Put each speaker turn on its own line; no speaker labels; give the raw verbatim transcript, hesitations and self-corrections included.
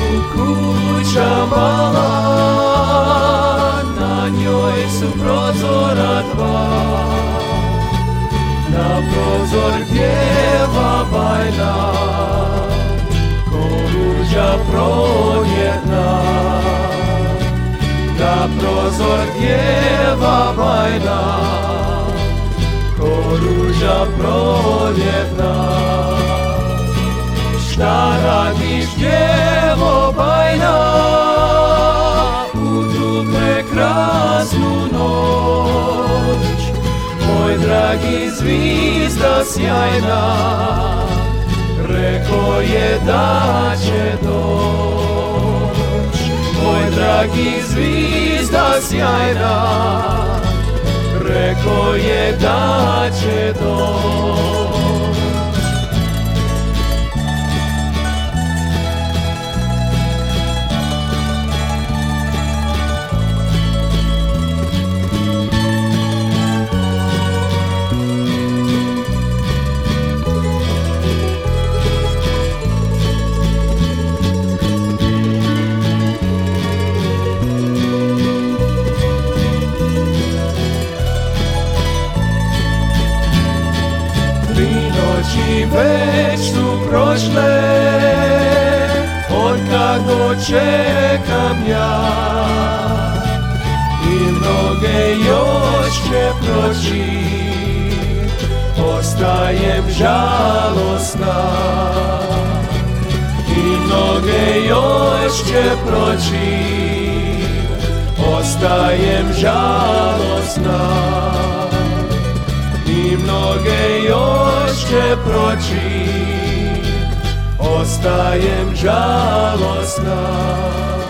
Kuća mala, na njoj su prozora dva, na prozor pjeva bajna, ko ruža proljetna. Na prozor pjeva bajna, ko ruža proljetna. Šta radiš, djevo bajna, u tu prekrasnu noć? Moj dragi, zvizda sjajna, reko je da će doć. Moj dragi, zvizda sjajna, reko je da će doć. Noći već su prošle, otkad dočekam ja, i mnoge još će proći, ostajem žalosna. I mnoge još će proći, ostajem žalosna. I mnoge još će proći, ostajem žalosna.